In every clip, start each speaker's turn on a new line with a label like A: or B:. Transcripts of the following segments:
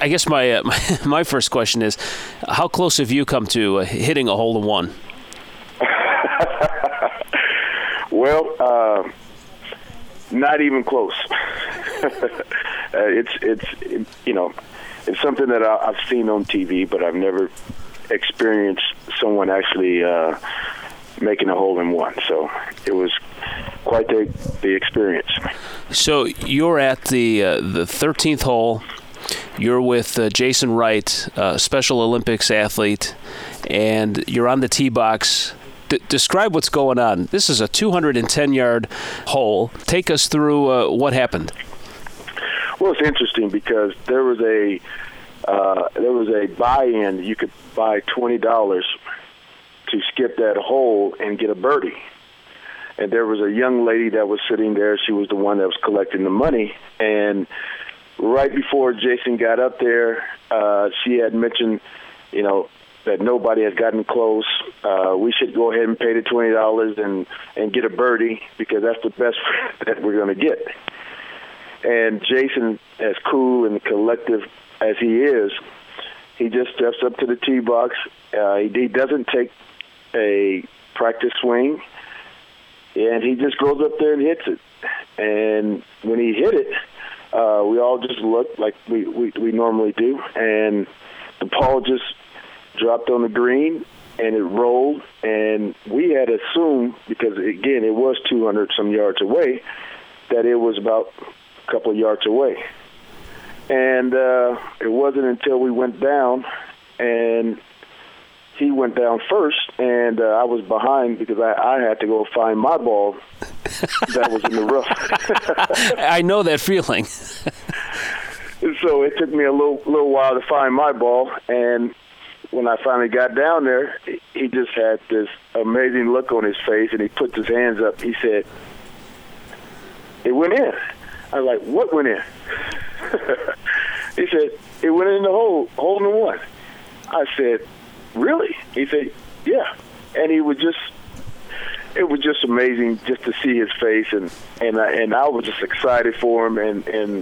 A: I guess my my first question is, how close have you come to hitting a hole-in-one?
B: Well, not even close. It's something that I've seen on TV, but I've never experienced someone actually making a hole-in-one. So it was quite the experience.
A: So you're at the 13th hole. You're with Jason Wright, Special Olympics athlete, and you're on the tee box. Describe what's going on. This is a 210-yard hole. Take us through what happened.
B: Well, it's interesting because there was a buy-in. You could buy $20 to skip that hole and get a birdie. And there was a young lady that was sitting there. She was the one that was collecting the money. And right before Jason got up there, she had mentioned, that nobody had gotten close. We should go ahead and pay the $20 and get a birdie because that's the best that we're going to get. And Jason, as cool and collective as he is, he just steps up to the tee box. He doesn't take a practice swing, and he just goes up there and hits it. And when he hit it, we all just looked like we normally do, and the ball just dropped on the green, and it rolled, and we had assumed, because, again, it was 200-some yards away, that it was about a couple of yards away. And it wasn't until we went down, and he went down first, and I was behind because I had to go find my ball that was in the rough.
A: I know that feeling.
B: So it took me a little while to find my ball, and when I finally got down there, he just had this amazing look on his face, and he put his hands up. He said, "It went in." I was like, "What went in?" He said, "It went in the hole-in-one." I said, "Really?" He said, "Yeah." And it was just amazing just to see his face, and I was just excited for him, and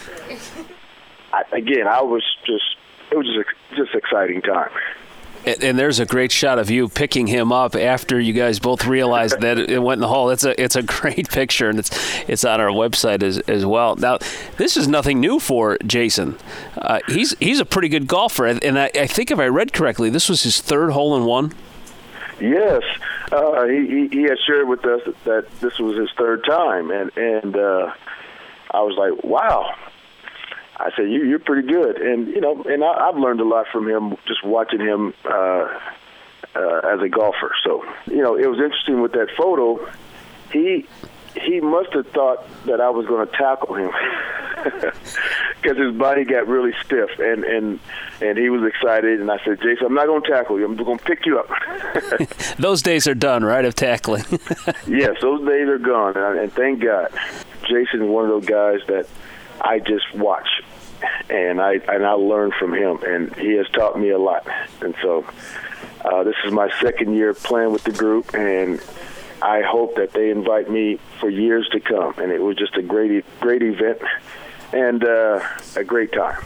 B: it was just exciting time.
A: And there's a great shot of you picking him up after you guys both realized that it went in the hole. It's a great picture, and it's on our website as well. Now, this is nothing new for Jason. He's a pretty good golfer, and I think if I read correctly, this was his third hole-in-one.
B: Yes, he had shared with us that this was his third time, and I was like, wow. I said, you're pretty good. And, and I've learned a lot from him just watching him as a golfer. So, it was interesting with that photo. He must have thought that I was going to tackle him because his body got really stiff, and he was excited. And I said, "Jason, I'm not going to tackle you. I'm going to pick you up."
A: Those days are done, right, of tackling?
B: Yes, those days are gone, and thank God. Jason is one of those guys that I just watch, and I learn from him, and he has taught me a lot. And so this is my second year playing with the group, and I hope that they invite me for years to come. And it was just a great event and a great time.